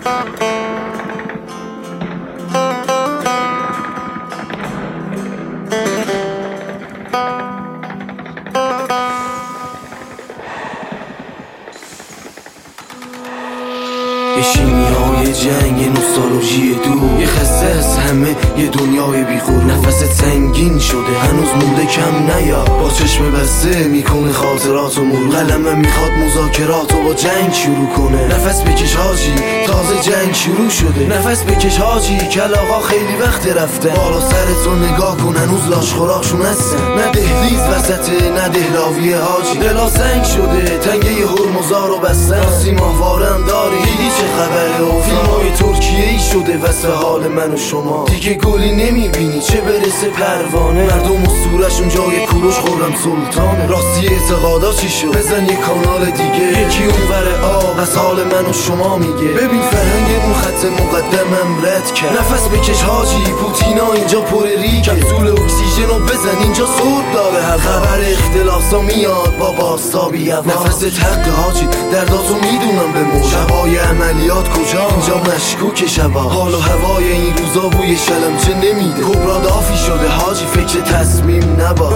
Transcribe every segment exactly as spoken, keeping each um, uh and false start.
یه شیمیای جنگ، یه نوستالژی دور، یه خسته از همه، یه دنیای بی‌غرور. نفست سنگین شده هنوز مونده کم نیا، با چشم بسته میکنه خاطرات و مرور. قلمم میخواد مذاکرات و با جنگ شروع کنه. نفس بکش حاجی، تازه جنگ شروع شده. نفس بکش حاجی، کلاغا خیلی وقت رفتن. بالا سرتو نگاه کن، هنوز لاشخوراکشون هستن. نه دهلیز وسطه، نه دهلاویه حاجی. دلا سنگ شده، تنگه هرمزارو بستن. راسی ماهوارم داری، دیدی چه خبره؟ و فیلمای ترکیه ای شده واسه حال من و شما. دیگه گلی نمیبینی چه برسه پروانه. مردم و سورشون جای کوروش خورم سلطانه. راستی اعتقادا چی شد؟ بزن یه کانال دیگه، یکی اونور آب از حال من و شما میگه. ببین فرهنگ اون خط مقدمم رد کرد. نفس بکش حاجی، پوتینا اینجا پر ریگه. کپسول اکسیژن رو بزن، اینجا سرد داره هوا. خبر اختلاسا میاد با بازتابی هوا. نفست حق حاجی، درداتو میدونم به مو. شبای عملیات کجا؟ اینجا مشکوک شبا. حال و هوای این روزا بوی شلمچه نمیده. کبرا دافی شده حاجی، فکر تصمیم نباش.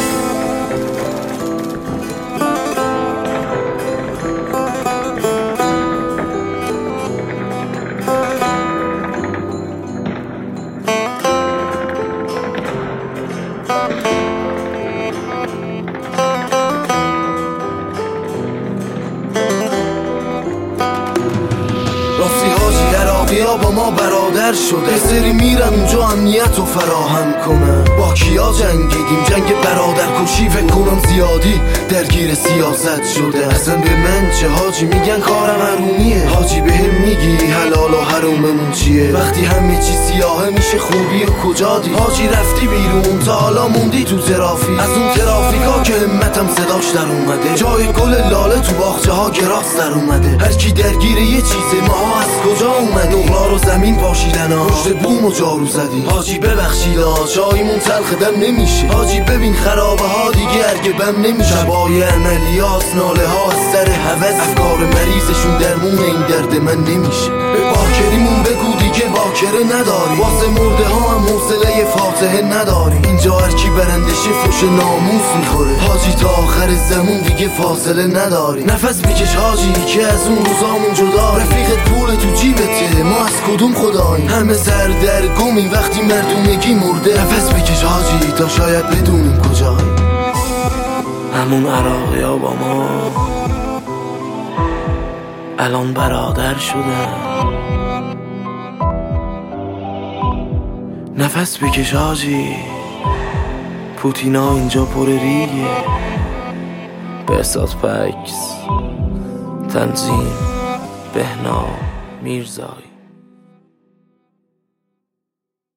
راستی حاجی عراقیا با ما برادر شده. یه سری میرن اونجا امنیت رو فراهم کنن. با کیا جنگیدیم؟ جنگ برادر کشی فکر کنم زیادی درگیر سیاست شده. اصلا به من چه حاجی، میگن کارم حرومیه. حاجی بهم میگی حلال و حروممون چیه؟ وقتی همه چی سیاهه میشه خوبی و کجا دی؟ حاجی رفتی بیرون تا حالا موندی تو ترافیک. از اون ترافیکا که همتم صداش در اومده. جای گل لاله تو باغچه ها گراس در اومده. هر کی درگیر یه چیزه، ما از کجا اومد؟ نقلا رو زمین پاشیدن ها، پشت بوم و جارو زدی. حاجی ببخشید ها، چایمون تلخ دم نمیشه. حاجی ببین خرابه ها دیگه ارگه بم نمیشه. شبای عملیات، ناله ها از سر هوس. افکار مریضشون درمون این درد من نمیشه. به باکریمون بگو دیگه باکره نداری. واسه مرده ها هم حوصله فاتحه نداری. اینجا هر کی برندشه فوش ناموس میخوره. حاجی تا آخر زمون دیگه فاصله نداری. نفس بکش حاجی که از اون روزامون جدا. رفیقت پول تو جیبته، ما از کدوم خداییم؟ همه سردرگمیم وقتی مردونگی مرده. نفس بکش حاجی تا شاید بدونیم کجاییم. همون عراقی ها با ما الان برادر شدن. نفس بکش حاجی، پوتینا اینجا پر ریگه. بهزاد فکس، تنظیم بهنام میرزایی.